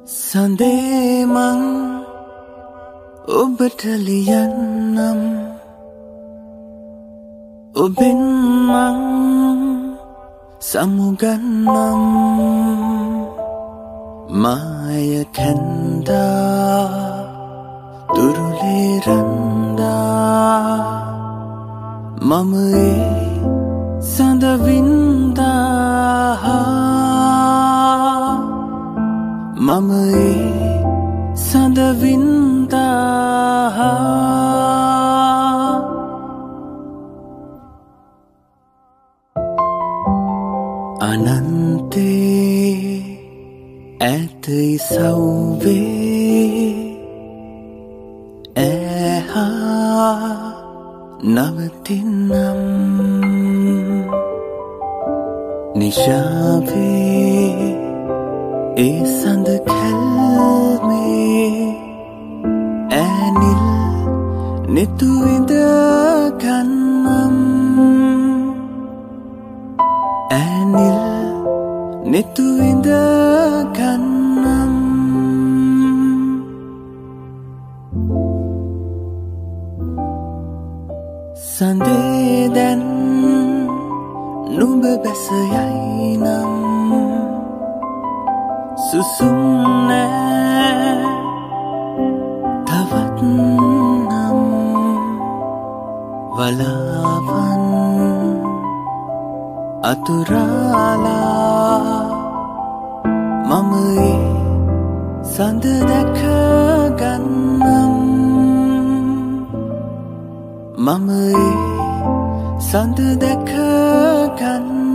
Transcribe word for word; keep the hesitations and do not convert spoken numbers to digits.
සඳේමං ඔබට ලියන්නම් ඔබෙන් මං සමුගන්නම් මාය කැන්දා දුරුලේ රන්දා මම ඒ සඳවින්දා මම ඒ සඳවින්දා අනන්තේ ඇත ඉසව්වේ ඇහා නවතින්නම් නිශාවේ ඒ සඳ කැල්මේ ඇනිල් නෙතු ඉඳ ගන්නම් ඇනිල් නෙතු ඉඳ ගන්නම් සඳේ දැන් නුඹ බැස යයි නම් සුසුම් නෑ තවත් නම් වලාවන් අතුරාලා මම ඒ සඳ දැක ගන්නම් මම ඒ සඳ දැක ගන්නම්